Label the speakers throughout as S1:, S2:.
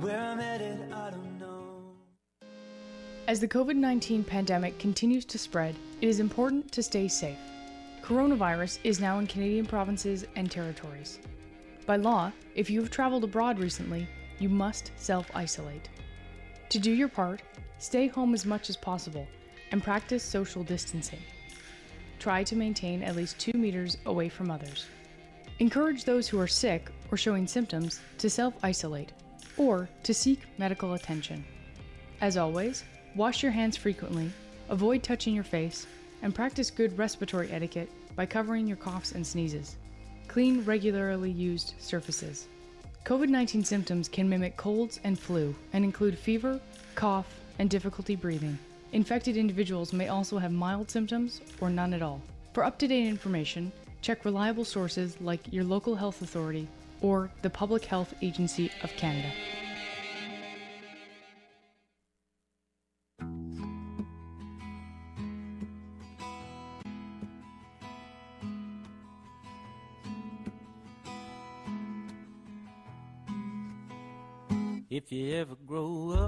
S1: Where I'm headed, I don't know.
S2: As the COVID-19 pandemic continues to spread, it is important to stay safe. Coronavirus is now in Canadian provinces and territories. By law, if you have traveled abroad recently, you must self-isolate. To do your part, stay home as much as possible and practice social distancing. Try to maintain at least 2 meters away from others. Encourage those who are sick or showing symptoms to self-isolate or to seek medical attention. As always, wash your hands frequently, avoid touching your face, and practice good respiratory etiquette by covering your coughs and sneezes. Clean regularly used surfaces. COVID-19 symptoms can mimic colds and flu and include fever, cough, and difficulty breathing. Infected individuals may also have mild symptoms or none at all. For up-to-date information, check reliable sources like your local health authority or the Public Health Agency of Canada.
S3: If you ever grow up,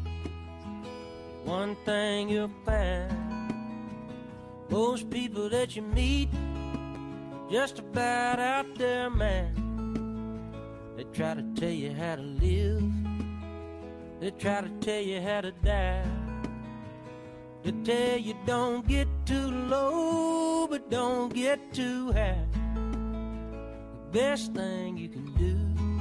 S3: one thing you'll find, most people that you meet just about out their mind. They try to tell you how to live, they try to tell you how to die. They tell you don't get too low, but don't get too high. The best thing you can do,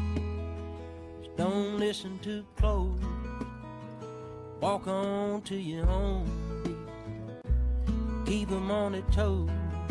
S3: don't listen too close. Walk on to your own beat. Keep 'em on their toes.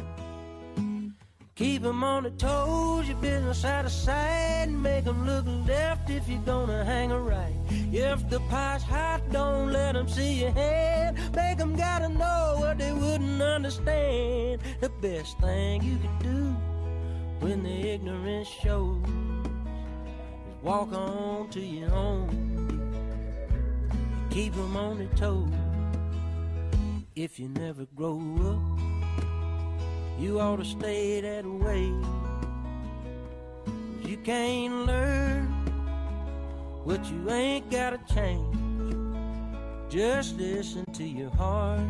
S3: Keep 'em on their toes. Your business out of sight. Make 'em look left if you're gonna hang a right. If the pie's hot, don't let 'em see your hand. Make 'em gotta know what they wouldn't understand. The best thing you can do when the ignorance shows, walk on to your own beat. Keep 'em on their toes. If you never grow up, you ought to stay that way. You can't learn what you ain't gotta change. Just listen to your heart,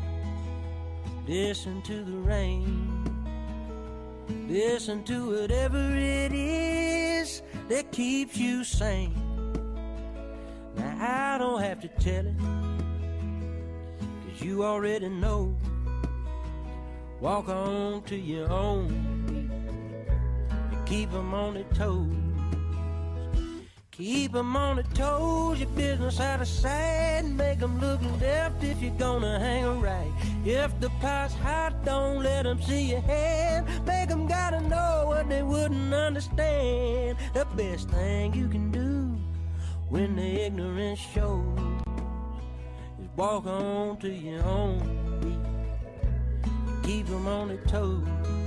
S3: listen to the rain, listen to whatever it is that keeps you sane. Now I don't have to tell it, 'cause you already know. Walk on to your own beat. You keep 'em on their toes. Keep 'em on their toes. Your business out of sight. Make 'em look left if you're gonna hang a right. If the pie's hot, don't let 'em see your hand. Make 'em gotta know what they wouldn't understand. The best thing you can do when the ignorance shows is walk on to your own beat. Keep 'em on their toes.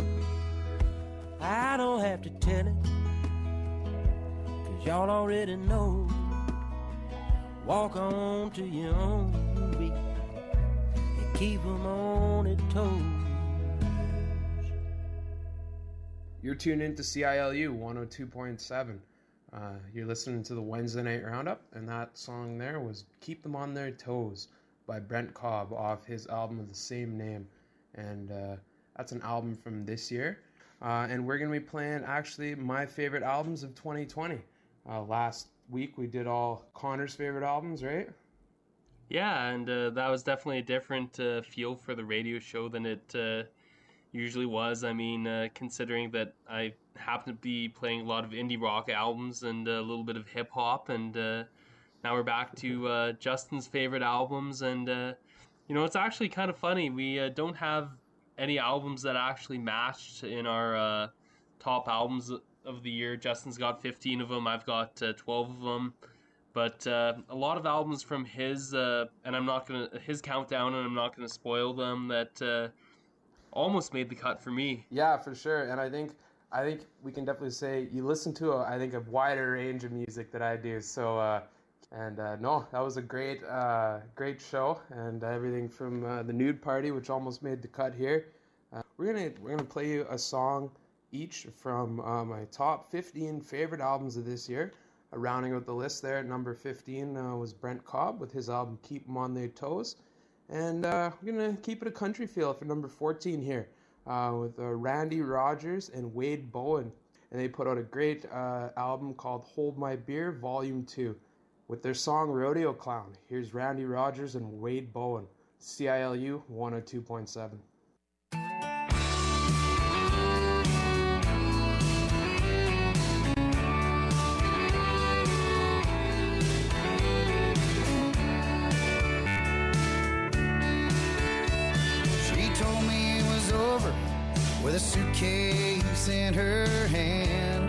S3: I don't have to tell it, 'cause y'all already know. Walk on to your own beat and keep 'em on their toes.
S4: You're tuned into CILU 102.7. You're listening to the Wednesday Night Roundup, and that song there was Keep Them On Their Toes by Brent Cobb off his album of the same name. And that's an album from this year. And we're going to be playing actually my favorite albums of 2020. Last week we did all Connor's favorite albums, right?
S5: Yeah, and that was definitely a different feel for the radio show than it usually was. I mean, considering that I happen to be playing a lot of indie rock albums and a little bit of hip hop, and now we're back to Justin's favorite albums. And you know, it's actually kind of funny. We don't have any albums that actually matched in our top albums of the year. Justin's got 15 of them. I've got 12 of them. But a lot of albums from his, and I'm not gonna his countdown, and I'm not gonna spoil them. That almost made the cut for me.
S4: Yeah, for sure. And I think we can definitely say you listen to a wider range of music that I do. So no, that was a great show, and everything from the Nude Party, which almost made the cut here. We're gonna play you a song each from my top 15 favorite albums of this year. Rounding out the list there at number 15 was Brent Cobb with his album Keep 'Em On Their Toes. And we're going to keep it a country feel for number 14 here with Randy Rogers and Wade Bowen. And they put out a great album called Hold My Beer Volume 2 with their song Rodeo Clown. Here's Randy Rogers and Wade Bowen, CILU 102.7.
S6: With a suitcase in her hand.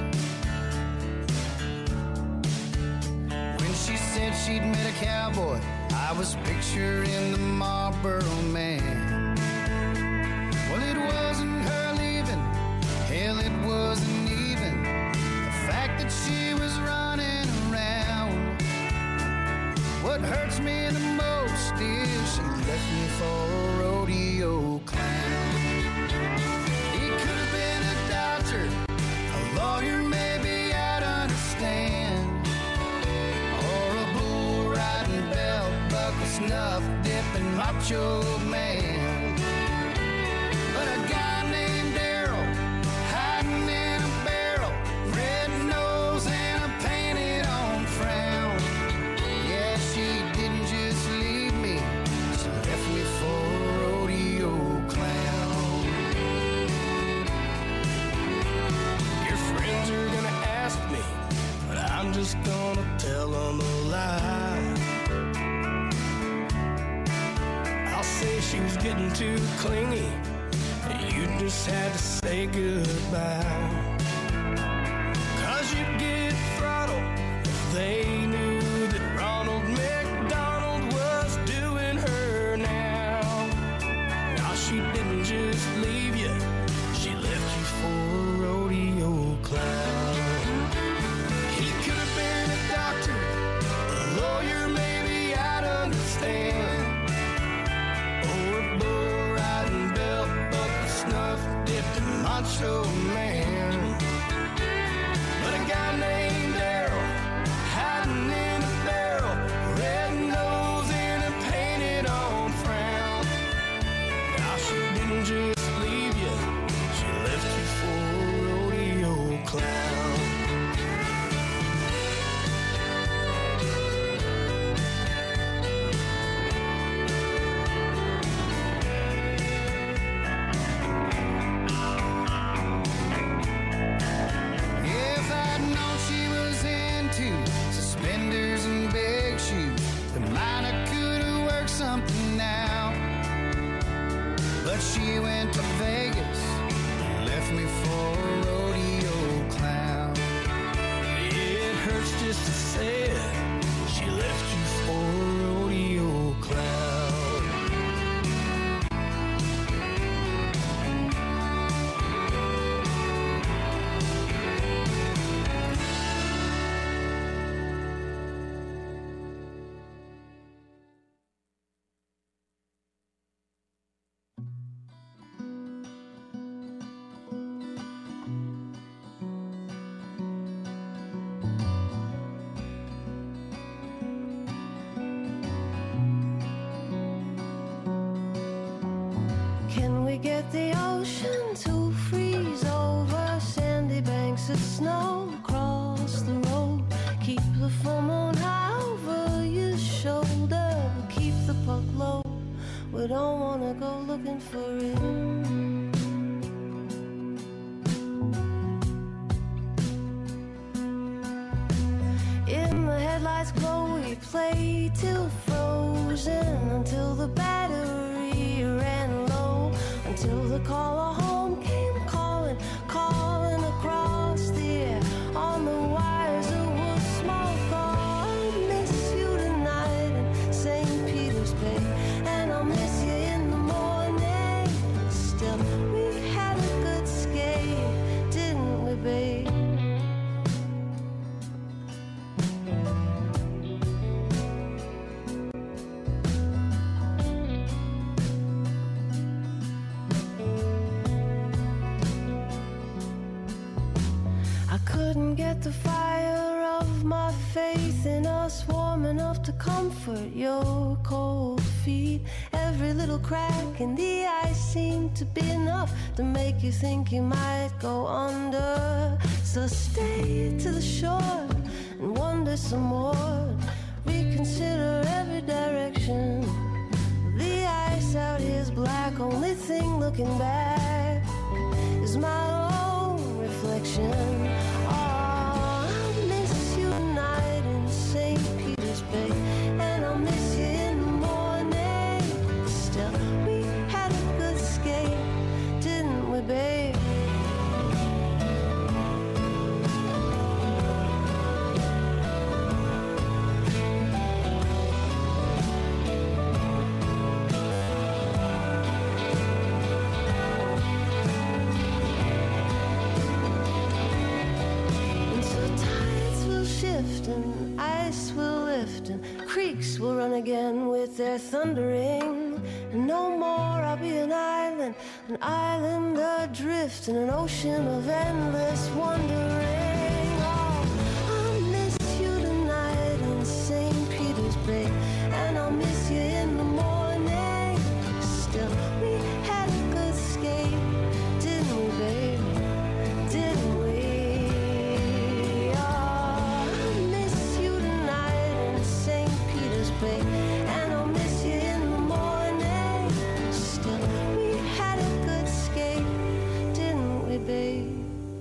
S6: When she said she'd met a cowboy, I was picturing the Marlboro Man. Well, it wasn't her leaving, hell, it wasn't even the fact that she was running around. What hurts me the most is she left me for a rodeo clown. A lawyer, maybe I'd understand, or a bull riding, belt buckle, snuff dipping macho man. But a guy named Daryl, hiding in a barrel, red nose and a painted on frown. Yeah, she didn't just leave me, she left me for a rodeo clown. Are gonna ask me, but I'm just gonna tell them a lie. I'll say she was getting too clingy, and you just had to say goodbye. 'Cause you'd get throttled if they knew that Ronald McDonald was doing her now. Now she didn't just leave you, she left you for a rodeo clown. He could have been a doctor, a lawyer, maybe I'd understand, or a bull riding, belt buckle, snuff dipped in macho man. But a guy named Daryl, hiding in a barrel, red nose and a painted on frown. Now she didn't just leave you, she left you for a rodeo clown. If I'd known she was into suspenders and big shoes, then might I could have worked something out. But she went to Vegas, left me for a rodeo clown. It hurts just to say it, she left you for a rodeo clown.
S7: Can we get the ocean to freeze over sandy banks of snow across the road? Keep the full moon high over your shoulder, but keep the puck low. We don't wanna go looking for it. In the headlights glow, we play till frozen, until the battery ran low, until the caller home came calling, calling across the air. On the wires of wood small car, I miss you tonight in St. Peter's Bay, and I'll miss you in the morning. Still, we had a good skate, didn't we, babe? enough to comfort your cold feet. Every little crack in the ice seemed to be enough to make you think you might go under. So stay to the shore and wander some more. Reconsider every direction. The ice out here's black. Only thing looking back is my own reflection. Oh, I miss you tonight in St. Peter's Bay, and I'll miss you in the morning. Still, we had a good skate, didn't we, babe? And ice will lift and creeks will run again with their thundering. And no more I'll be an island adrift in an ocean of endless wondering. Oh, I'll miss you tonight in St. Peter's Bay, and I'll miss you in the morning. Still, we had a good skate, didn't we, baby? Didn't we? And I'll miss you in the morning. Still, we had a good skate, didn't we, babe?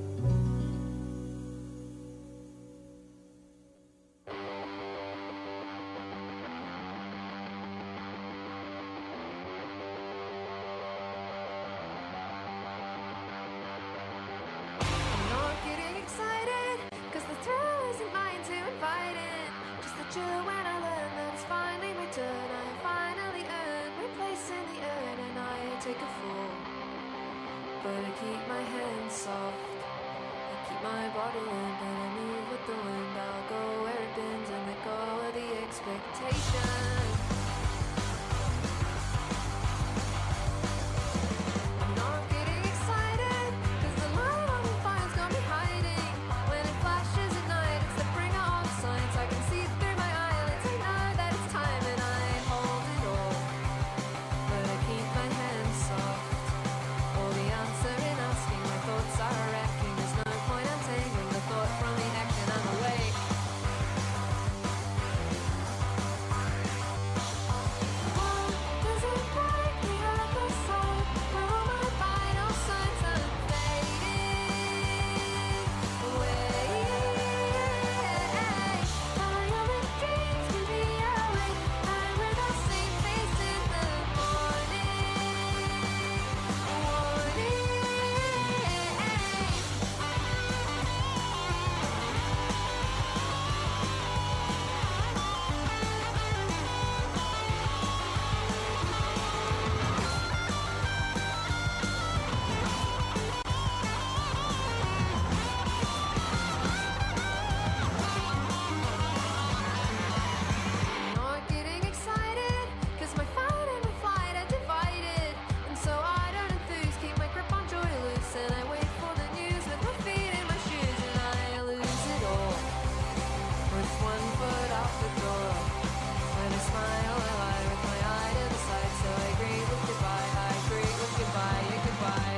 S8: I'm not getting excited, 'cause the thrill isn't mine to invite in. Just the chill when I learn that it's finally my turn. I finally earned my place in the urn, and I take a fall. But I keep my hands soft, I keep my body limp, and I move with the wind. I'll go where it bends and let go of the expectation. I'm not getting excited, 'cause the light on the fire's got me hiding. When it flashes at night, it's the bringer of signs. I can see through my eyelids, I know that it's time, and I hold it all. But I keep my hands soft. All the answer in asking, my thoughts are wrecking. There's no point untangling the thought from the action. I'm awake. Does it break the other side? Where all my vital signs are fading away. My other dreams can be awake. I'm with the same face in the morning. Not getting excited, 'cause my fight and my flight are divided. And so I don't enthuse, keep my grip on joy loose, and I wait for the news with my feet in my shoes, and I lose it all. With one foot out the door, when I smile I lie with my eye to the side. So I agree with goodbye, I agree with goodbye, yeah, goodbye.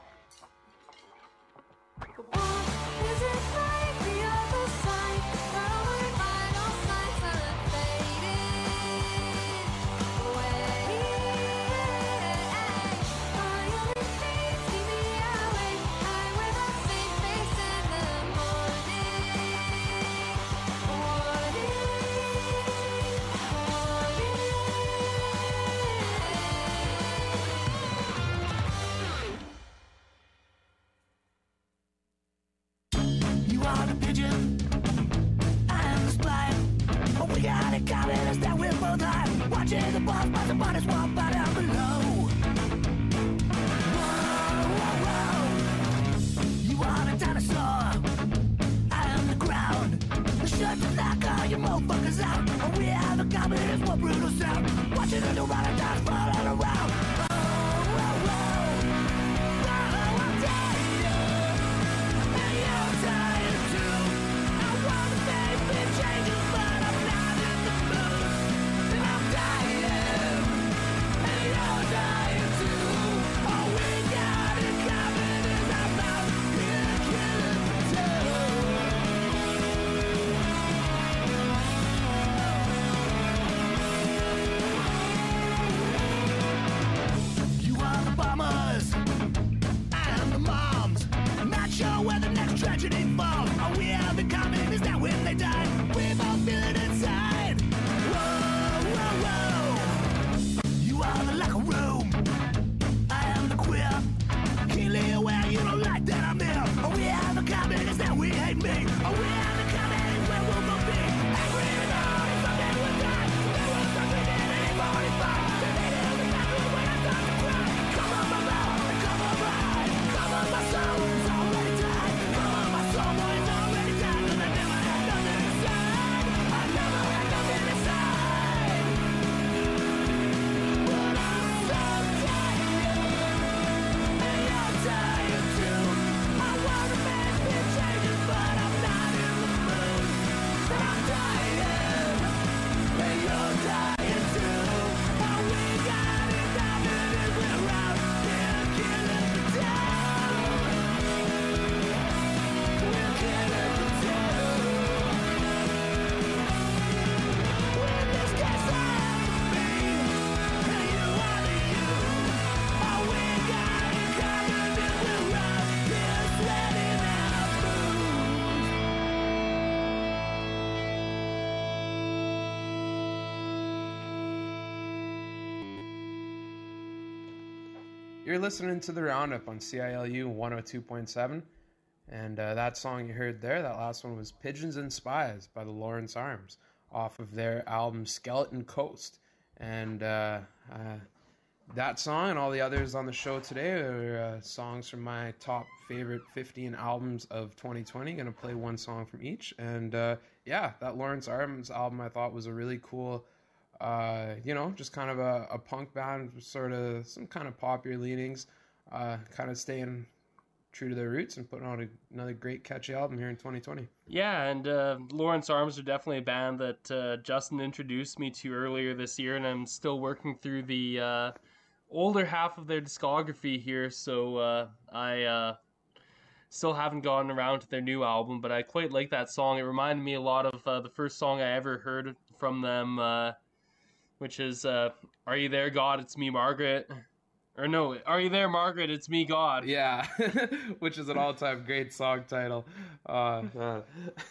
S8: But what is it like the other side? Where all my vital signs are fading away. My other dreams keep me awake. I wear the same face in the morning.
S6: You are the pigeon, I am the spline. But we got it common is that we're both high. Watching the boss, but the bodies walk by down below. Whoa, whoa, whoa. You are the dinosaur, I am the ground. The shirts are knock all you motherfuckers out. And we have the common is one brutal sound. Watching the new modern times falling around. Whoa, whoa, whoa. Whoa, I'm tired. And you're tired too. I want to be changes, but I'm not in the
S4: You're listening to the Roundup on CILU 102.7, and that song you heard there, that last one was Pigeons and Spies by the Lawrence Arms off of their album Skeleton Coast. And that song and all the others on the show today are songs from my top favorite 15 albums of 2020. Gonna play one song from each. And yeah, that Lawrence Arms album I thought was a really cool, just kind of a punk band, sort of some kind of popular leanings, kind of staying true to their roots and putting out another great catchy album here in 2020.
S5: Yeah, and Lawrence Arms are definitely a band that Justin introduced me to earlier this year, and I'm still working through the older half of their discography here, so I still haven't gotten around to their new album, but I quite like that song. It reminded me a lot of the first song I ever heard from them, which is Are You There, God? It's Me, Margaret. Or no, Are You There, Margaret? It's Me, God.
S4: Yeah, which is an all-time great song title. No,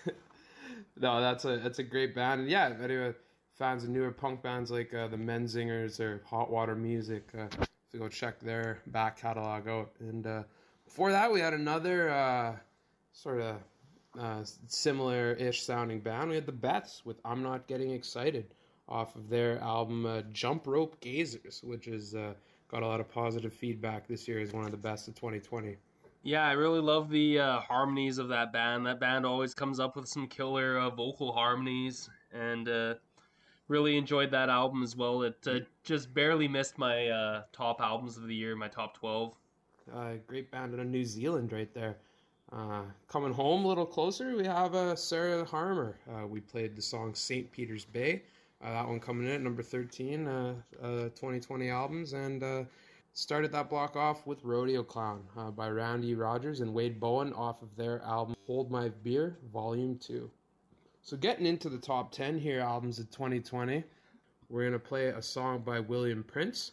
S4: that's a great band. And yeah, anyway, fans of newer punk bands like the Menzingers or Hot Water Music, so go check their back catalog out. And before that, we had another sort of similar-ish sounding band. We had the Beths with I'm Not Getting Excited off of their album Jump Rope Gazers, which is got a lot of positive feedback this year as one of the best of 2020.
S5: Yeah, I really love the harmonies of that band. That band always comes up with some killer vocal harmonies, and really enjoyed that album as well. It just barely missed my top albums of the year, my top 12.
S4: Great band out of New Zealand right there. Coming home a little closer, we have Sarah Harmer. We played the song St. Peter's Bay. That one coming in at number 13, 2020 albums, and started that block off with Rodeo Clown by Randy Rogers and Wade Bowen off of their album Hold My Beer, Volume 2. So getting into the top 10 here, albums of 2020, we're going to play a song by William Prince,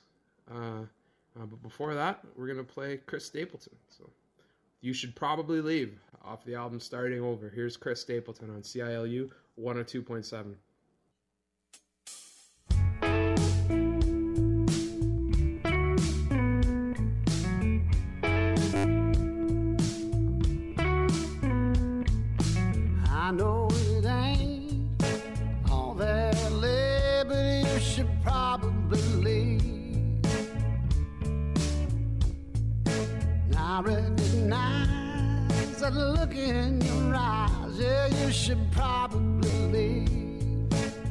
S4: but before that, we're going to play Chris Stapleton. So You Should Probably Leave off the album Starting Over. Here's Chris Stapleton on CILU 102.7.
S9: I know it ain't all that lit, but you should probably leave. I recognize that look in your eyes, yeah, you should probably leave.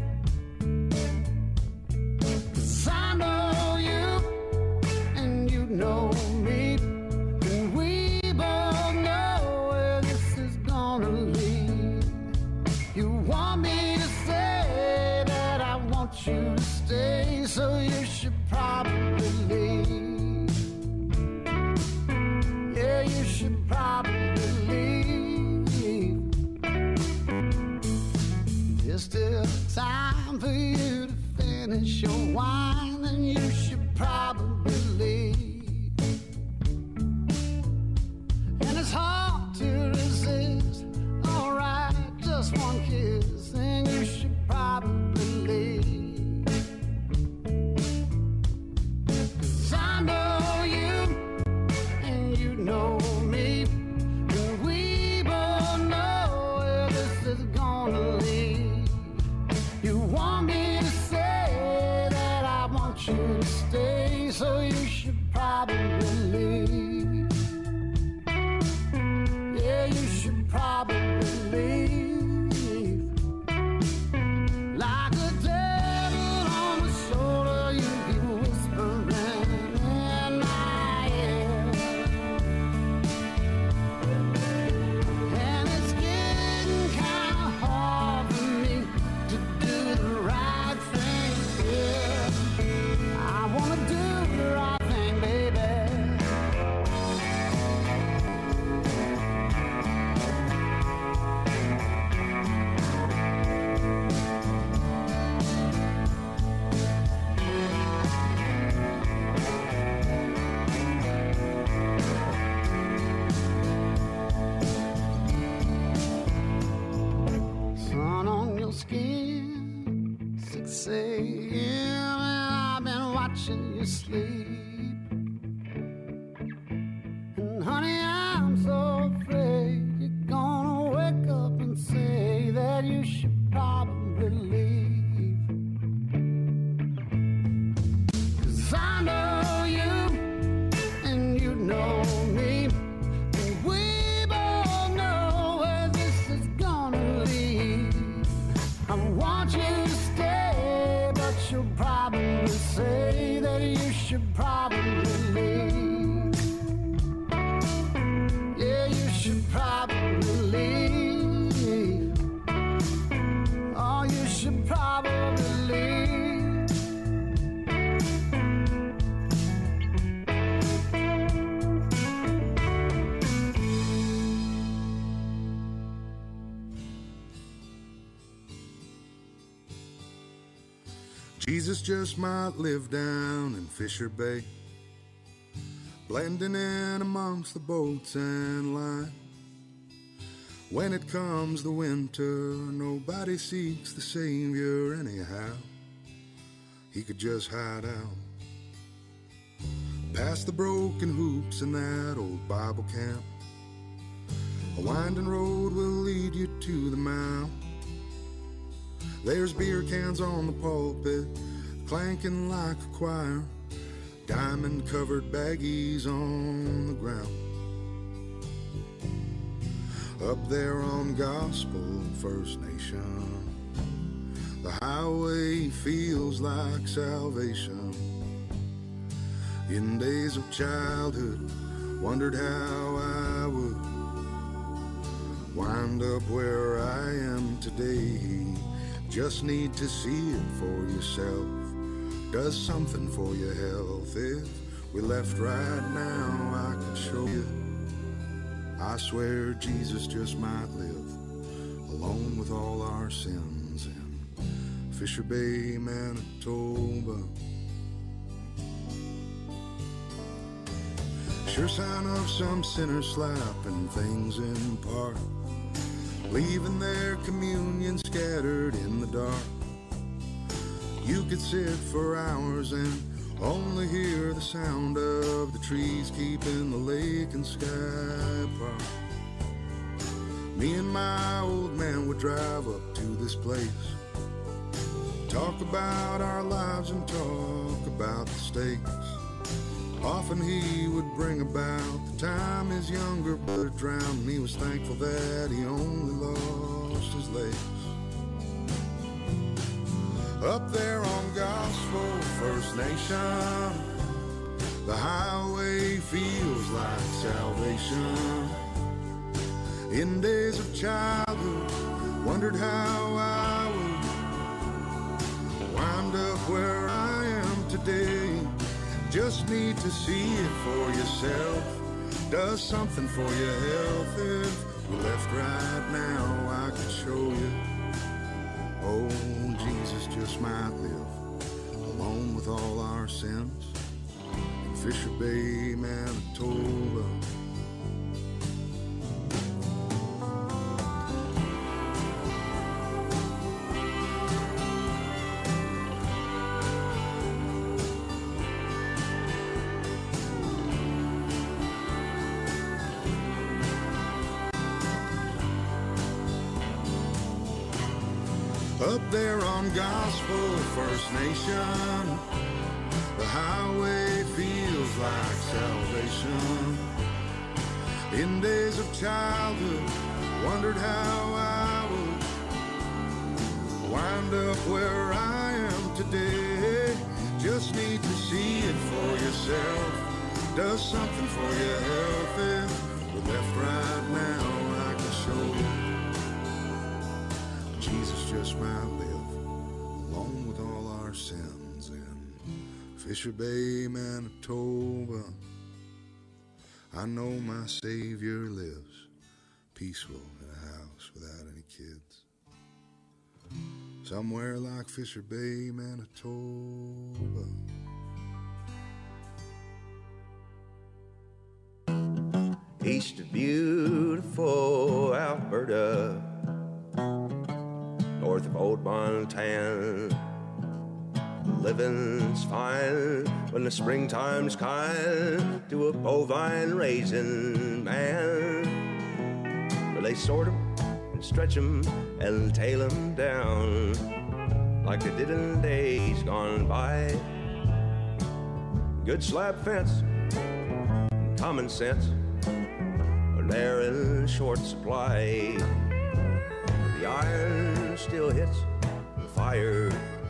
S9: 'Cause I know you, and you know me, and we both know where this is gonna lead. You want me to say that I want you to stay, so you should probably leave. Yeah, you should probably leave. There's still time for you to finish your wine, and you should probably leave. And it's hard to resist. Alright, just one kiss, and you should probably leave. 'Cause I know you, and you know me, and we both know where this is gonna lead. You want me to say that I want you to stay, so you should probably leave. Yeah, you should probably leave. Like a devil on the shoulder, you keep whispering in my ear. And it's getting kind of hard for me to do the right thing, yeah. I want to do the right thing, baby. Sun on your skin, 6 a.m. and I've been watching you sleep. should probably leave. 'Cause I know you, and you know me, and we both know where this is gonna lead. I want you to stay, but you'll probably say that you should probably leave. Yeah, you should probably leave. Oh, you should probably leave.
S10: Jesus just might live down in Fisher Bay, blending in amongst the boats and line. When it comes the winter, nobody seeks the Savior anyhow. He could just hide out past the broken hoops in that old Bible camp. A winding road will lead you to the mount. There's beer cans on the pulpit, clanking like a choir, diamond-covered baggies on the ground. Up there on Gospel First Nation, the highway feels like salvation. In days of childhood, wondered how I would wind up where I am today. Just need to see it for yourself. Does something for your health. If we left right now, I could show you. I swear Jesus just might live alone with all our sins in Fisher Bay, Manitoba. Sure sign of some sinner slapping things in park, leaving their communion scattered in the dark. You could sit for hours and only hear the sound of the trees keeping the lake and sky apart. Me and my old man would drive up to this place, talk about our lives and talk about the stakes. Often he would bring about the time his younger brother drowned, and he was thankful that he only lost his legs. Up there on Gospel First Nation, the highway feels like salvation. In days of childhood, wondered how I would wind up where I am today. Just need to see it for yourself. Does something for your health. If we left right now, I could show you. Oh, Jesus just might live alone with all our sins in Fisher Bay, Manitoba. Up there on Gospel First Nation, the highway feels like salvation. In days of childhood, wondered how I would wind up where I am today. Just need to see it for yourself. Does something for your health. If we're left right now, I can show you. Jesus just might live alone with all our sins in Fisher Bay, Manitoba. I know my Savior lives peaceful in a house without any kids, somewhere like Fisher Bay, Manitoba.
S11: East of beautiful Alberta, north of old Montana, living's fine when the springtime's kind to a bovine raising man. Where they sort 'em and stretch 'em and tail 'em down like they did in days gone by. Good slab fence, and common sense are there in short supply. The iron still hits the fire,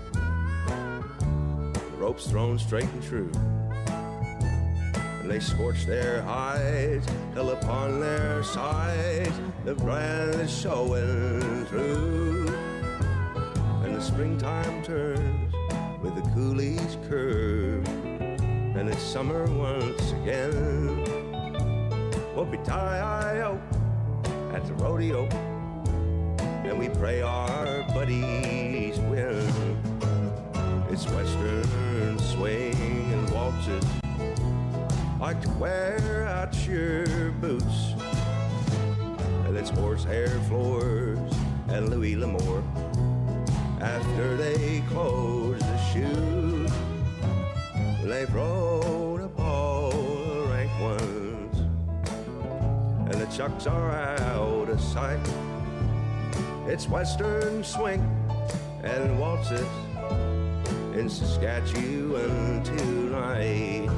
S11: the rope's thrown straight and true, and they scorch their hides till upon their sides the brand is showing through. And the springtime turns with the coolie's curve, and it's summer once again. Whoopie-tie-I-O at the rodeo, and we pray our buddies win. It's western swing and waltzes, like to wear out your boots. And it's horsehair floors and Louis L'Amour after they close the shoe. They've rode up all the rank ones, and the chucks are out of sight. It's western swing and waltzes in Saskatchewan tonight.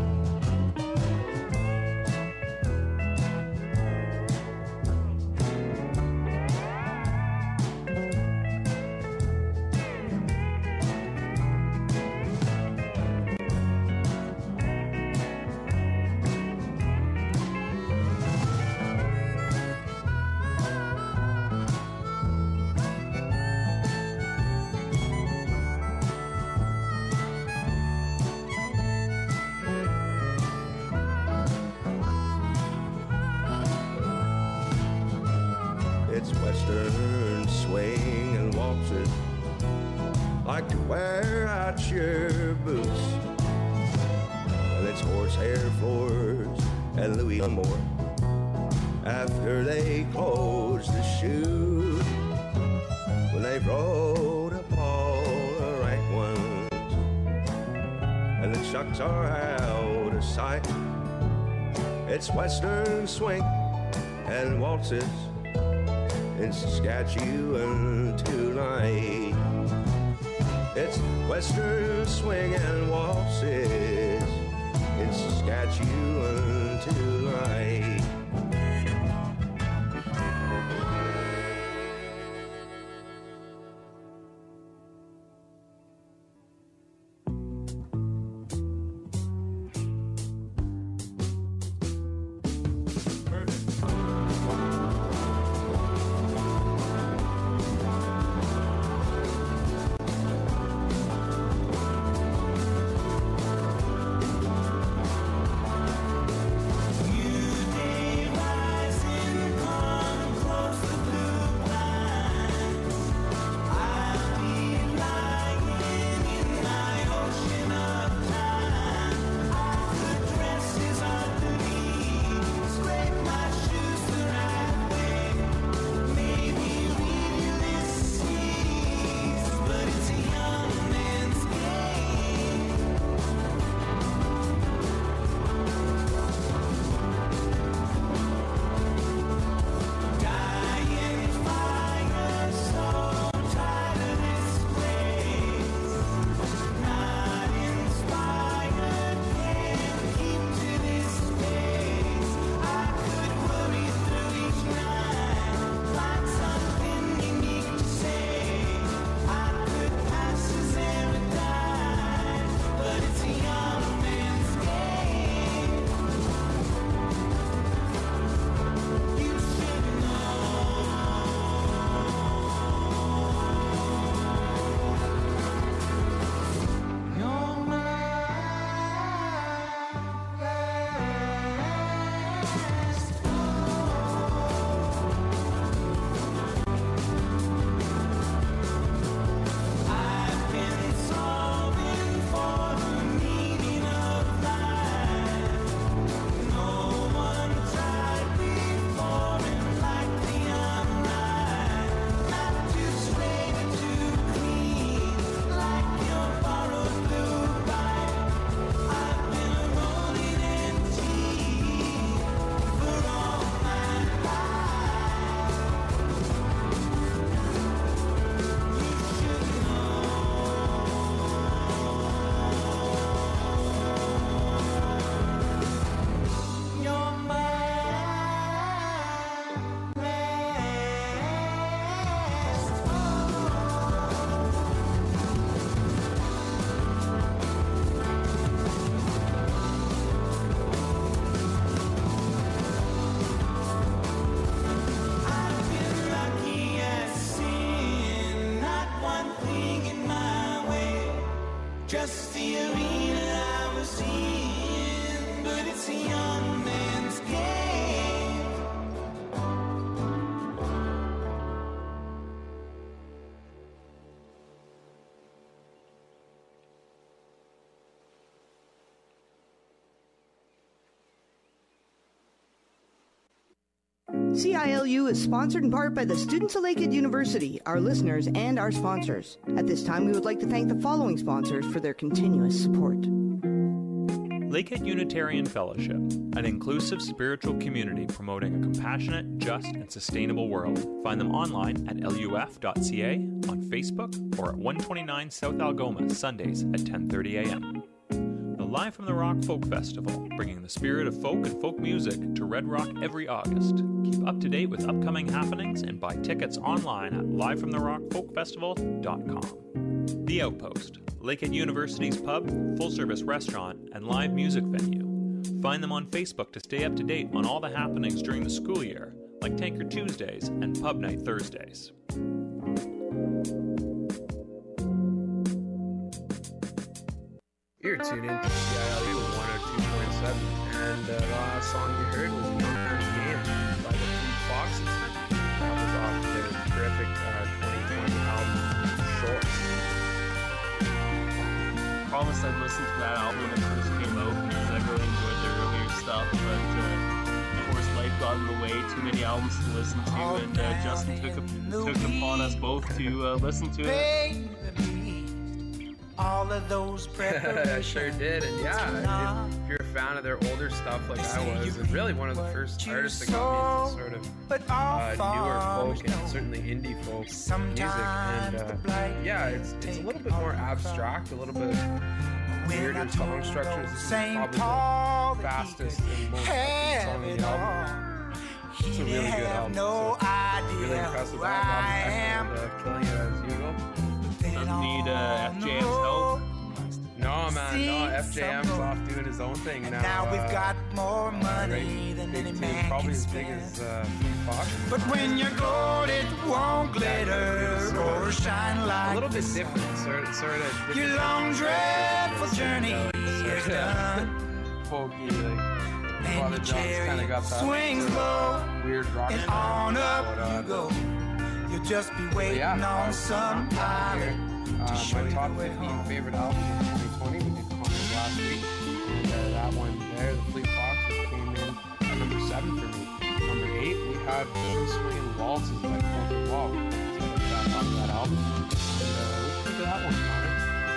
S11: It's western swing and waltzes, like to wear out your boots. And it's horsehair floors and Louis L'Amour after they close the shoe. When they've rode up all the rank ones, and the chucks are out of sight. It's western swing and waltzes in Saskatchewan tonight. It's western swing and waltzes in Saskatchewan tonight.
S3: You
S12: CILU is sponsored in part by the students of Lakehead University, our listeners, and our sponsors. At this time, we would like to thank the following sponsors for their continuous support.
S13: Lakehead Unitarian Fellowship, an inclusive spiritual community promoting a compassionate, just, and sustainable world. Find them online at luf.ca, on Facebook, or at 129 South Algoma, Sundays at 10:30 a.m. The Live from the Rock Folk Festival, bringing the spirit of folk and folk music to Red Rock every August. Keep up to date with upcoming happenings and buy tickets online at livefromtherockfolkfestival.com. The Outpost, Lakehead University's pub, full-service restaurant, and live music venue. Find them on Facebook to stay up to date on all the happenings during the school year, like Tanker Tuesdays and Pub Night Thursdays.
S4: You're tuned in to CILU 102.7, and the last song you heard was Young Man's Game by the Fleet Foxes. That was off their terrific 2020 album, Short.
S5: Promised I'd listen to that album when it first came out because I really enjoyed their earlier stuff, but of course life got in the way, too many albums to listen to, and Justin took upon us both to listen to it.
S3: All of those preparations.
S4: I sure did, and yeah, if you're a fan of their older stuff like I was, and really one of the first artists that got me into sort of newer folk and certainly indie folk music, and yeah, it's a little bit more abstract, a little bit weirder song structures. This is probably the fastest and most upbeat song on the album. It's a really good album. So really impressed with that album, killing it as usual.
S5: Doesn't need FJM's help.
S4: No, man, no. FJM's off doing his own thing now.
S3: Now we've got more money than any man
S4: probably
S3: can
S4: as big
S3: spend.
S4: as Fleet Foxes.
S3: But when you're gold, it won't glitter or shine like
S4: a little bit
S3: the sun.
S4: different, sort of different.
S3: Your long, dreadful journey is done.
S4: Folky, like
S3: And the chariot swings low,
S4: weird rock
S3: and on up you go. You'll just be waiting on some pilot to show
S4: my
S3: you
S4: top
S3: the way
S4: 15
S3: home.
S4: favorite albums of 2020, we did comment last week, and that one there, the Fleet Foxes, came in at number 7 for me. Number 8, we had Two Swinging Waltzes by Colton Wall. So that's off that album. And what do you think of that one, Connor?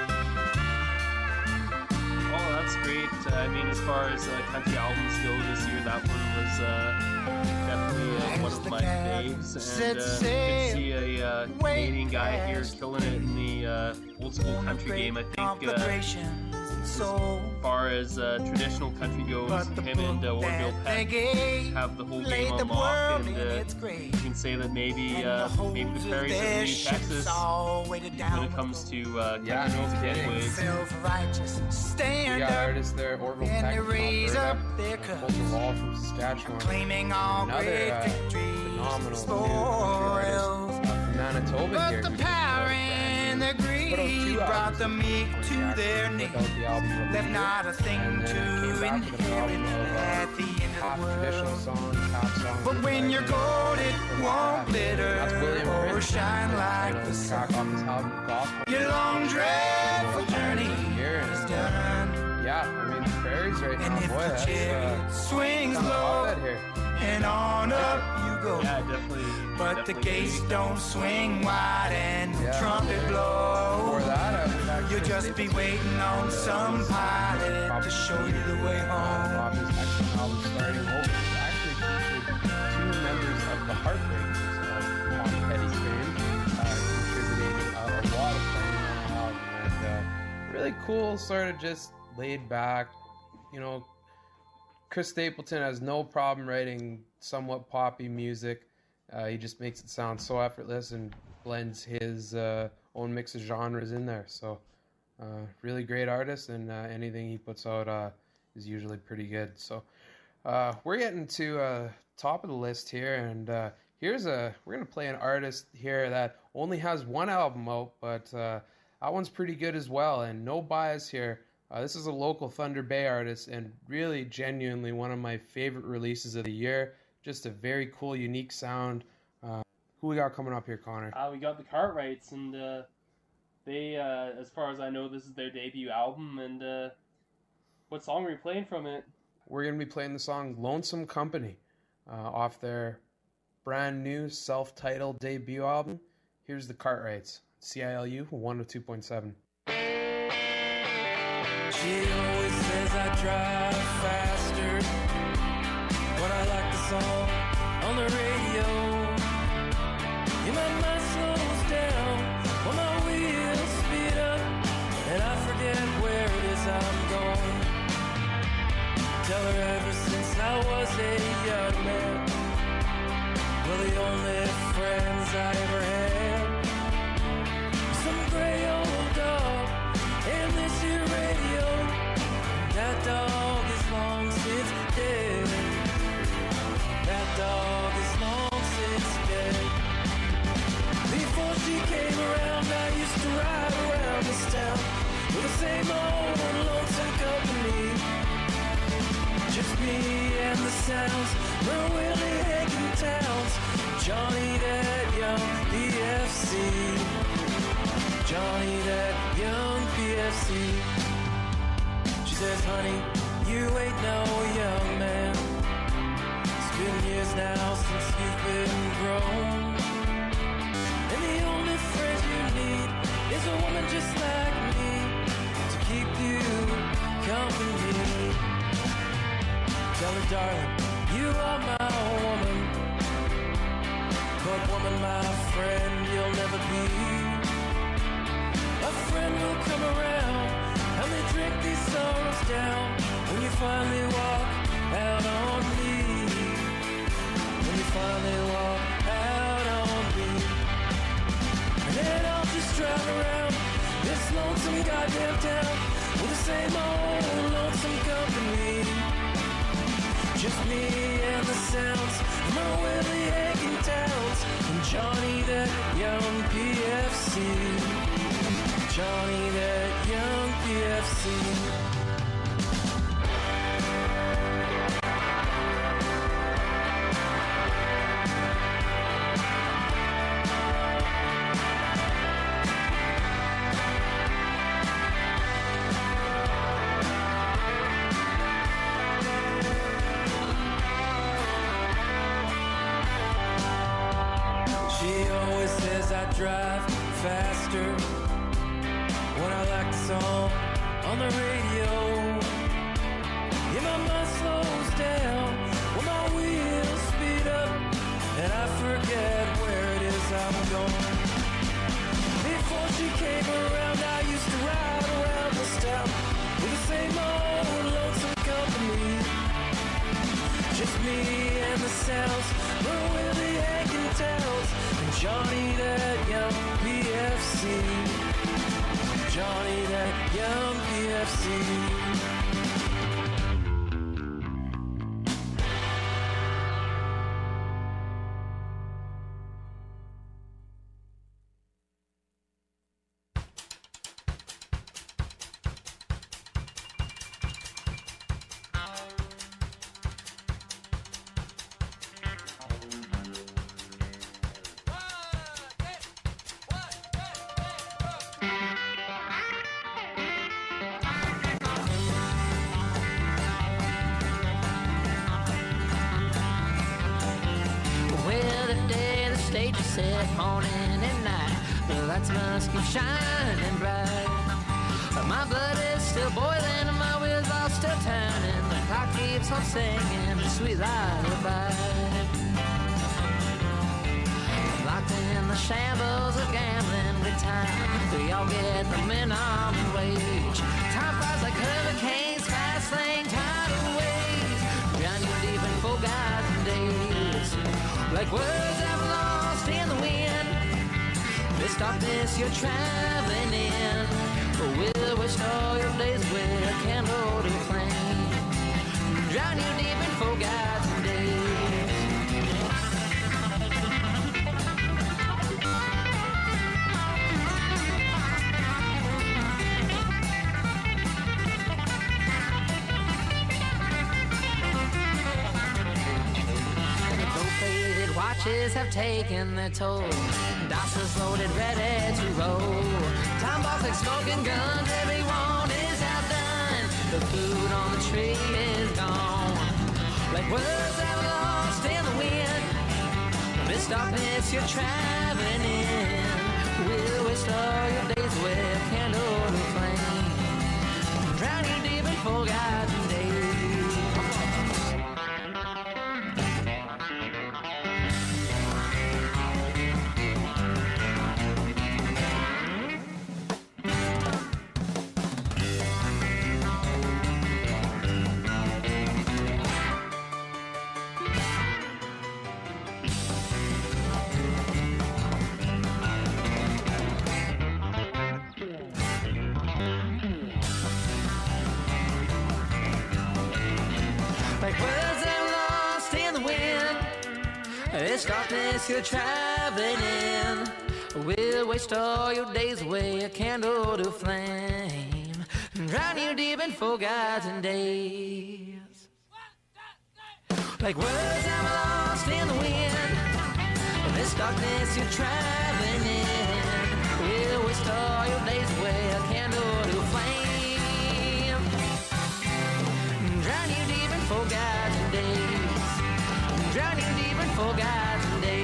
S5: Oh, that's great. I mean, as far as country albums go this year, that one was definitely one of my faves. And good to see a Canadian guy here killing it in the old school country game. I think as far as traditional country goes, him and Warrenville Peck have the whole game on lock, and you can say that maybe the Prairies are the new Texas when it comes to country music anyways.
S4: We got artists there, Orville Peck from Alberta, Colton Wall from Saskatchewan, another phenomenal from Manitoba here.
S3: But the power and the greed brought the meek to their knees. Left not a thing to inherit at the end of the world. But when you're gold, it won't glitter or shine like the sun. Your long, dreadful journey is done.
S4: Yeah, I mean, the prairies right now, boy, that's
S3: swings low and on up you go.
S5: Yeah, definitely.
S3: But the gates don't swing wide and the trumpet blow. You'll just be waiting on some pilot to show you the way home.
S4: Off his excellent album Starting Over, actually featured 2 members of the Heartbreakers of Tom Petty's fame, contributing a lot of playing on the album, and really cool, sort of just laid back, you know. Chris Stapleton has no problem writing somewhat poppy music. He just makes it sound so effortless and blends his own mix of genres in there. So, really great artist, and anything he puts out is usually pretty good. So, we're getting to top of the list here, and we're gonna play an artist here that only has one album out, but that one's pretty good as well, and no bias here. This is a local Thunder Bay artist, and really genuinely one of my favorite releases of the year. Just a very cool, unique sound. Who we got coming up here, Connor?
S5: We got the Cartwrights, and they, as far as I know, this is their debut album. And what song are we playing from it?
S4: We're going to be playing the song Lonesome Company off their brand new self-titled debut album. Here's the Cartwrights, CILU 102.7.
S3: She always says I drive faster when I like the song on the radio. Yeah, my mind slows down when my wheels speed up, and I forget where it is I'm going. Tell her ever since I was a young man, well, the only friends I ever had, some gray old dog and this here radio. That dog is long since dead. That dog is long since dead. Before she came around, I used to ride around this town with the same old lonesome company. Just me and the sounds, the Willie Hagen towns, Johnny that young PFC, Johnny that young PFC. She says, honey, you ain't no young man. It's been years now since you've been grown, and the only friend you need is a woman just like me to keep you company. Tell her, darling, you are my woman, but woman, my friend, you'll never be. A friend will come around and they drink these sorrows down when you finally walk out on me. When you finally walk out on me. And then I'll just drive around this lonesome goddamn town with the same old lonesome company. Just me and the sounds of my Willie Hagen towns, and Johnny that young PFC, Johnny that young PFC. I drive faster when I like the song on the radio. Yeah, my mind slows down when my wheels speed up, and I forget where it is I'm going. Before she came around, I used to ride around this town with the same old lonesome company. Just me and the sounds, the Willie Hagen towns, and Johnny that young PFC, Johnny that young PFC.
S14: Set morning and night, the lights must keep shining bright. My blood is still boiling and my wheels are still turning. The clock keeps on singing a sweet lullaby. Locked in the shambles of gambling with time, we all get the minimum wage. Time flies like hurricanes, fast lane tidal waves, drowning deep in forgotten days, like words I've lost in the wind. This darkness you're traveling in, we'll wish all your days with a candle to flame, drown you deep in forgotten days. Watches have taken their toll, doctors loaded, ready to roll. Time box like smoking guns, everyone is outdone. The food on the tree is gone, like words that were lost in the wind. this darkness you're traveling in will waste all your days with a candle to flame, drown you deep in forgotten days. Like words that are lost in the wind, this darkness you're traveling in will waste all your days away, a candle to flame, and drown you deep in forgotten days. Like words that are lost in the wind, this darkness you're traveling in will waste all your days away, a candle to flame, and drown you deep in forgotten days, drown you deep in forgotten days.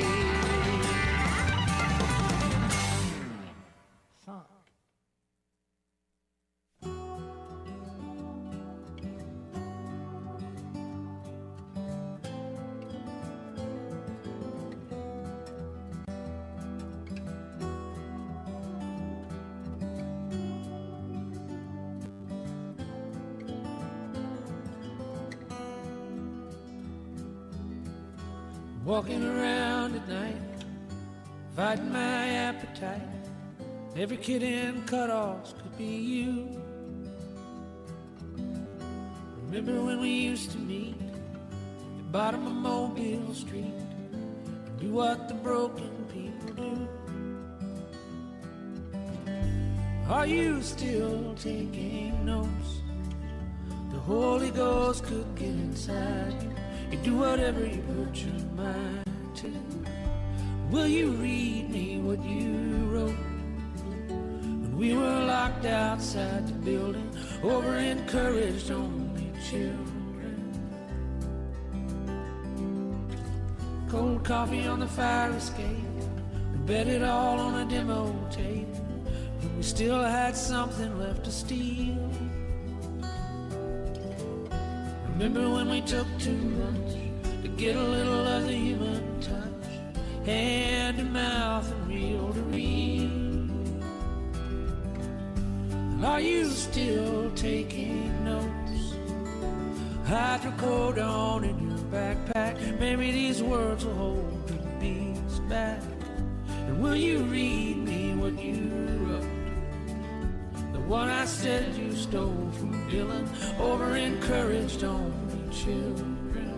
S15: Walking around at night, fighting my appetite. Every kid in cutoffs could be you. Remember when we used to meet at the bottom of Mobile Street and do what the broken people do? Are you still taking notes? The Holy Ghost could get inside you. You do whatever you put your mind to. Will you read me what you wrote when we were locked outside the building, over encouraged only children? Cold coffee on the fire escape, we bet it all on a demo tape, but we still had something left to steal. Remember when we took too much to get a little of the human touch, hand to mouth and reel to reel? And are you still taking notes? Hydrocodone in your backpack, maybe these words will hold the beats back. And will you read me what you wrote? The one I said you stole from Dylan, over encouraged only children.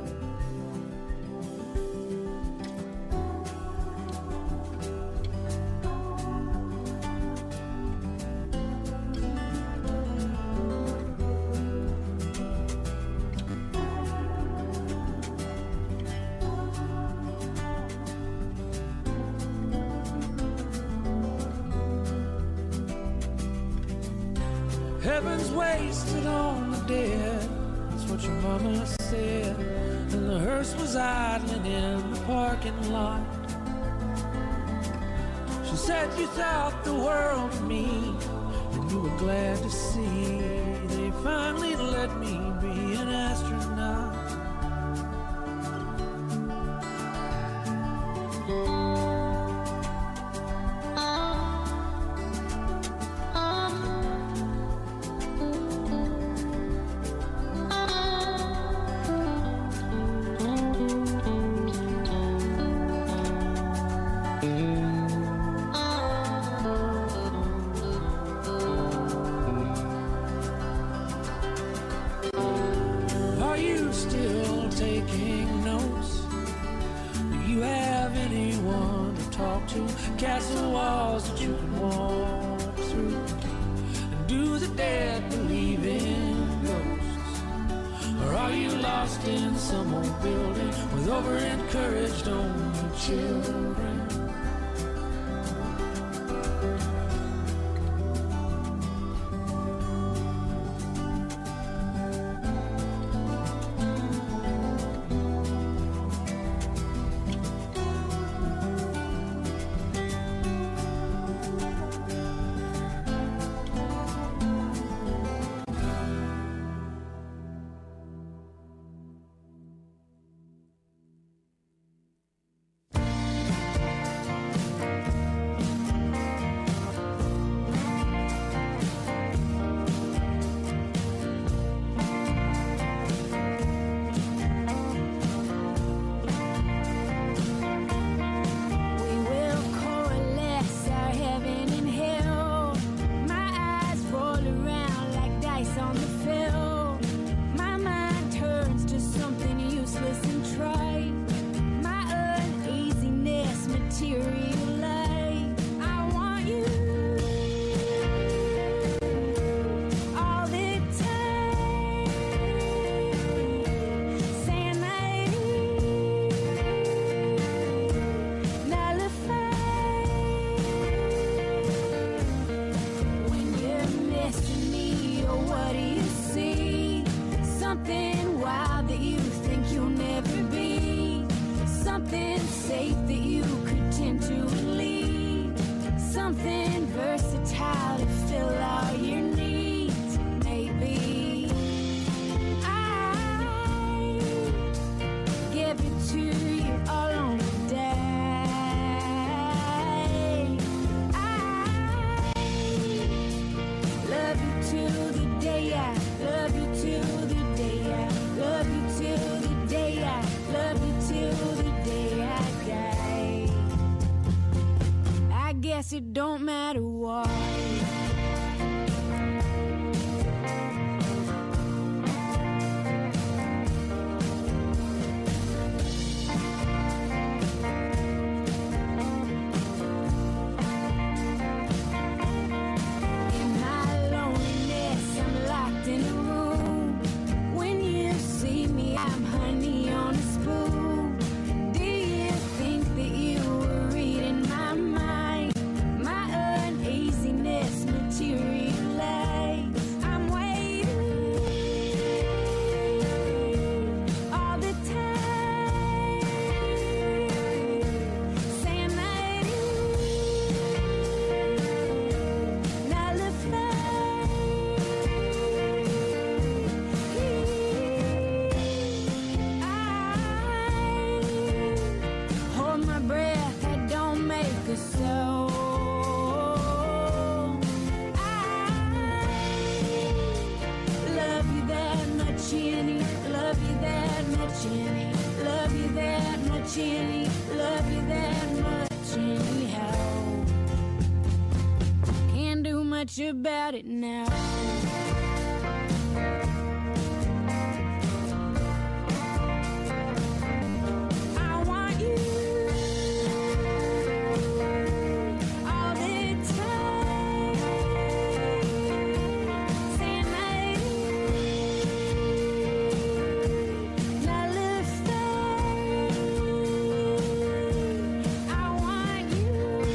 S15: Heaven's wasted on the dead, that's what your mama said. And the hearse was idling in the parking lot. She said you thought the world of me, and you were glad to see they finally let me be an astronaut. Castle walls that you can walk through, and do the dead believe in ghosts? Or are you lost in some old building with over-encouraged only children?
S7: Something wild that you think you'll never be. Something safe that you could tend to lead. Something versatile to fill all your needs. Maybe I give it to you all on the day. I love you till the day I love you till the day I love you till the day I love you till the day I die. I guess it don't matter what. In my loneliness, I'm locked in a room. When you see me, I'm honey on a spoon. Do you think that you were reading my mind? My uneasiness materialize. I'm waiting all the time, saying that hold my breath, I don't make a sound. I love you that much, Annie. Love you that much, Annie. Love you that much, Annie. Love you that much, anyhow. Can't do much about it now. I want you all the time, saying that la la I want you.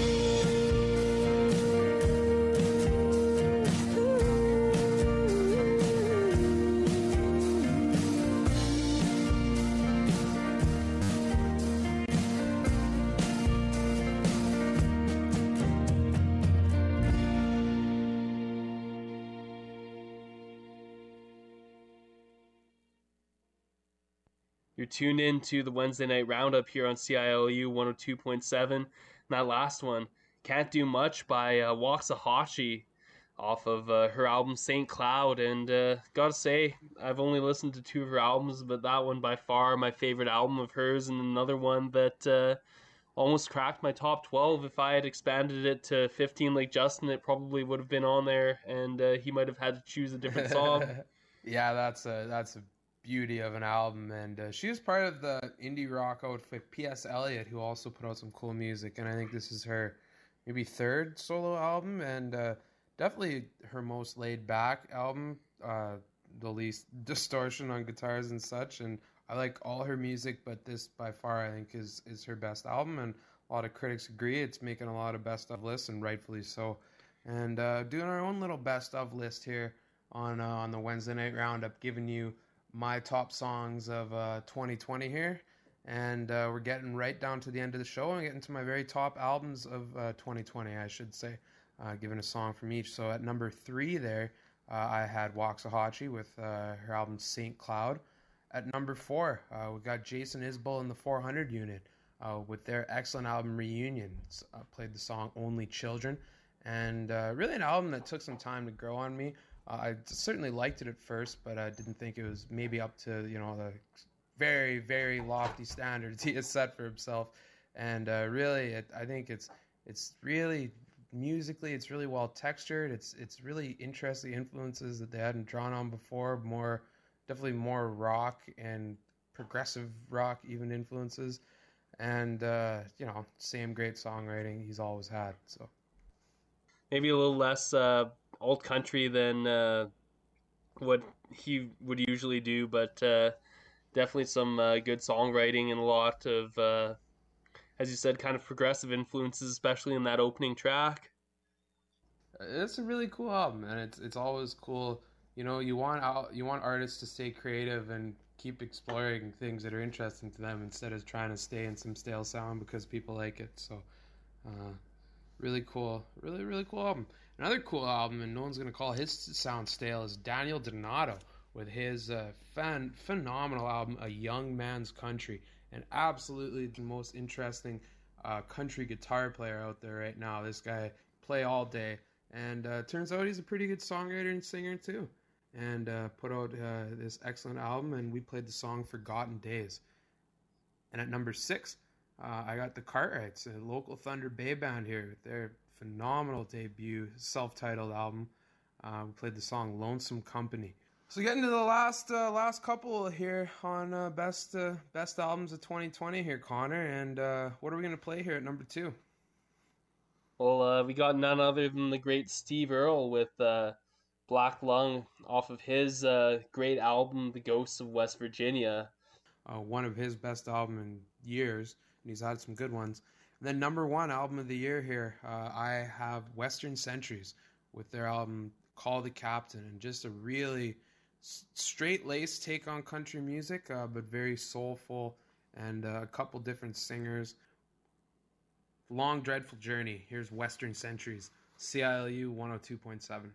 S5: You're tuned in to the Wednesday Night Roundup here on CILU 102.7. And that last one, Can't Do Much by Waxahachie off of her album St. Cloud. And gotta say, I've only listened to 2 of her albums, but that one by far my favorite album of hers, and another one that almost cracked my top 12. If I had expanded it to 15 like Justin, it probably would have been on there, and he might have had to choose a different song.
S4: Yeah, that's a beauty of an album, and she was part of the indie rock outfit P.S. Eliot, who also put out some cool music, and I think this is her maybe 3rd solo album, and definitely her most laid back album, the least distortion on guitars and such, and I like all her music, but this by far I think is her best album, and a lot of critics agree. It's making a lot of best of lists, and rightfully so. And doing our own little best of list here on the Wednesday Night Roundup, giving you my top songs of 2020 here, and we're getting right down to the end of the show and getting to my very top albums of 2020, I should say, giving a song from each. So at number 3 there, I had Waxahachie with her album St. Cloud. At number 4, we got Jason Isbell and the 400 Unit with their excellent album Reunion. Played the song Only Children, and really an album that took some time to grow on me. I certainly liked it at first, but I didn't think it was maybe up to, the very, very lofty standards he has set for himself. And really, I think it's really, musically, it's really well textured. It's really interesting influences that they hadn't drawn on before. Definitely more rock and progressive rock even influences. And, same great songwriting he's always had. So
S5: maybe a little less alt country than what he would usually do, but definitely some good songwriting and a lot of, as you said, kind of progressive influences, especially in that opening track.
S4: It's a really cool album, and it's always cool you want artists to stay creative and keep exploring things that are interesting to them instead of trying to stay in some stale sound because people like it. So really cool, really cool album. Another cool album, and no one's gonna call his sound stale, is Daniel Donato with his phenomenal album A Young Man's Country, and absolutely the most interesting country guitar player out there right now. This guy play all day, and turns out he's a pretty good songwriter and singer too, and put out this excellent album, and we played the song Forgotten Days. And at number 6, I got the Cartwrights, a local Thunder Bay band here with their phenomenal debut self-titled album. We played the song Lonesome Company. So getting to the last couple here on best albums of 2020 here, Connor, and what are we going to play here at number 2?
S5: Well, we got none other than the great Steve Earle with Black Lung off of his great album, The Ghosts of West Virginia.
S4: One of his best albums in years, and he's had some good ones. And then number 1 album of the year here, I have Western Centuries with their album Call the Captain, and just a really straight-laced take on country music, but very soulful, and a couple different singers. Long Dreadful Journey. Here's Western Centuries, CILU 102.7.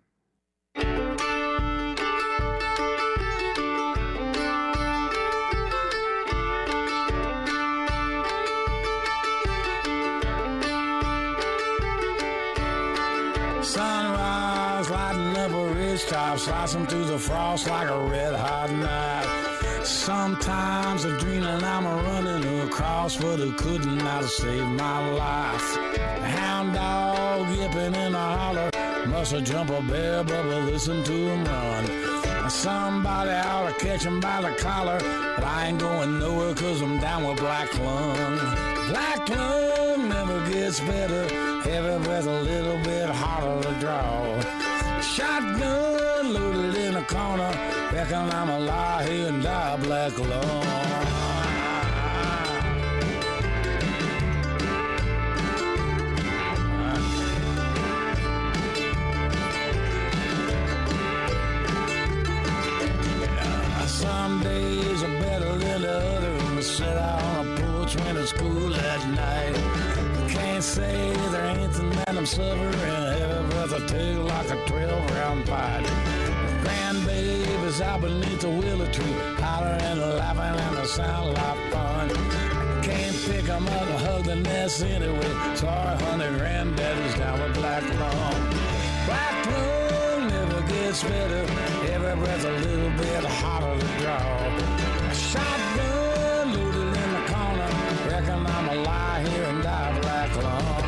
S15: Sunrise lighting up a ridge top, slicing through the frost like a red hot knife. Sometimes I'm dreaming I'm running across, but I couldn't not have saved my life. A hound dog yipping in a holler, must have jumped a bear, but we'll listen to him run. Somebody ought to catch him by the collar, but I ain't going nowhere cause I'm down with Black Lung. Black Lung never gets better, every breath a little bit harder to draw. Shotgun loaded in a corner, reckon I'm a lie here and die Black Lung. Some days are better than the others. Sit out on a porch when it's cool at night. Can't say there ain't nothing that I'm suffering. Every breath I take like a 12-round fight. Grandbabies out beneath the willow tree, hollering and laughing and they sound like fun. Can't pick them up and hug the nest anyway. Sorry, honey, granddaddy's down with Black Lung. Black Lung never gets better. Every breath a little bit harder to draw. A shotgun loaded in the corner, reckon I'm a lie here and die Black Lung.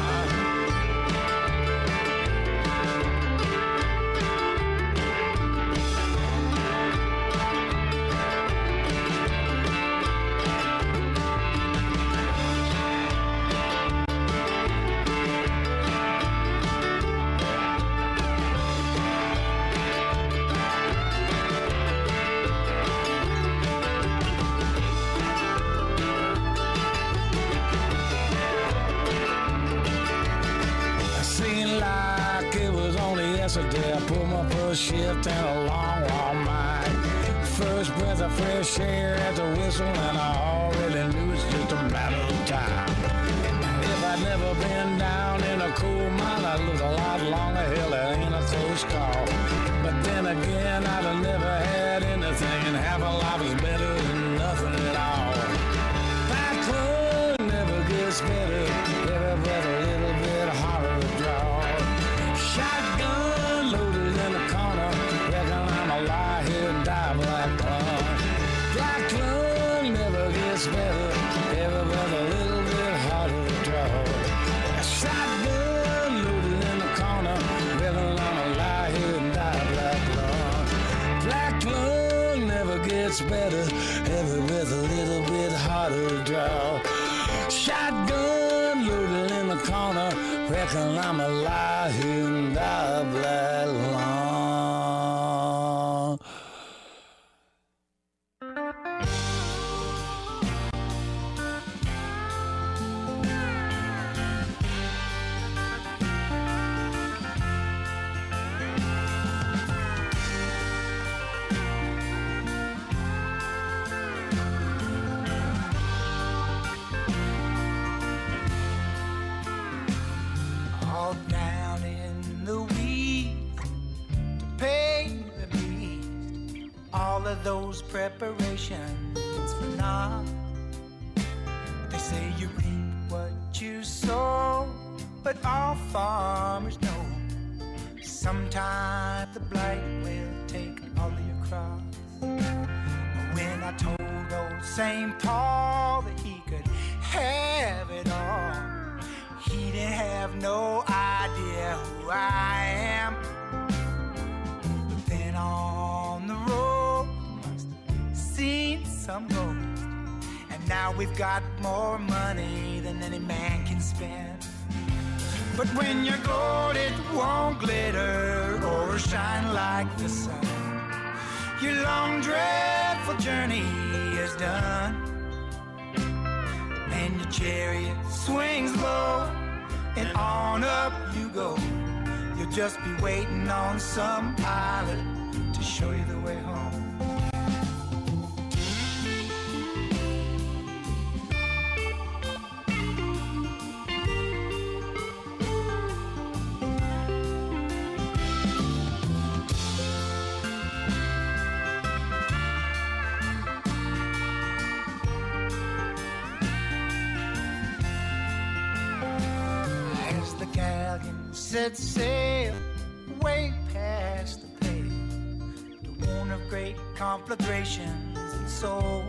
S15: Yesterday I pulled my first shift in a long, long mile. First breath of fresh air at the whistle, and I already knew it's just a matter of time. If I'd never been down in a coal mine, I'd lived a lot longer. Hell, that ain't a close call. But then again, I'd have never had anything, and half a life is better than nothing at all. Black Lung never gets better. Every breath a little bit harder to draw. Shotgun loaded in the corner, reckon I'm a lie here and die Black Lung. Black Lung never gets better, every breath a little bit harder to draw. Shotgun loaded in the corner, reckon I'm a lie here and die Black Lung. Black Lung never gets better, every breath a little bit harder to draw. Shotgun loaded in the corner, reckon I'm a lie here and die Black Lung.
S1: of those preparations for naught. They say you reap what you sow, but all farmers know sometimes the blight will take all of your crops. When I told old St. Paul that he could have it all, he didn't have no idea who I am. But then on the road, must have seen some ghost, and now we've got more money than any man can spend. But when you're gold, it won't glitter or shine like the sun. Your long, dreadful journey is done, and your chariot swings low, and on up you go. You'll just be waiting on some pilot to show you the way home. Set sail way past the pale, the one of great conflagrations and soul.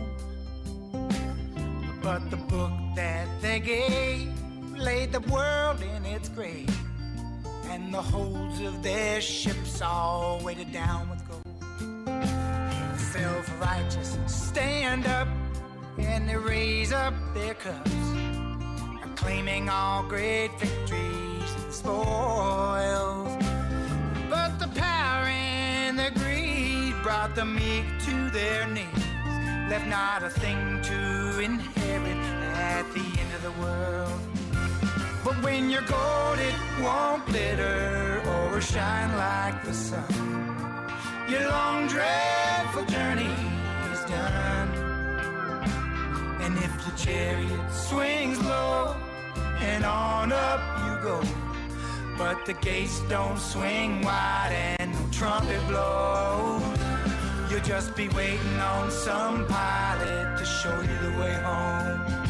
S1: But the book that they gave laid the world in its grave, and the holds of their ships all weighted down with gold. The self-righteous stand up and they raise up their cups, claiming all great victories and spoils. But the power and the greed brought the meek to their knees, left not a thing to inherit at the end of the world. But when you're gold, it won't glitter or shine like the sun. Your long, dreadful journey is done, and if your chariot swings low, and on up you go, but the gates don't swing wide and no trumpet blows. You'll just be waiting on some pilot to show you the way home.